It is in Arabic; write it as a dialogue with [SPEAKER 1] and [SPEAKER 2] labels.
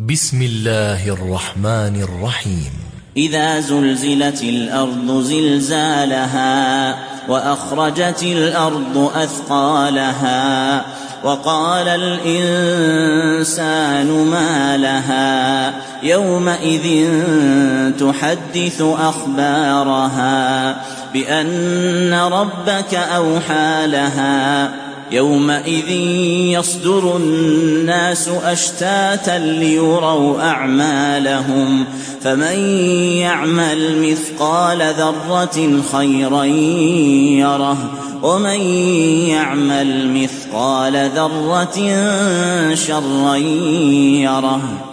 [SPEAKER 1] بسم الله الرحمن الرحيم.
[SPEAKER 2] إذا زلزلت الأرض زلزالها وأخرجت الأرض أثقالها وقال الإنسان ما لها يومئذ تحدث أخبارها بأن ربك أوحى لها يومئذ يصدر الناس أشتاتا ليروا أعمالهم فمن يعمل مثقال ذرة خيرا يره ومن يعمل مثقال ذرة شرا يره.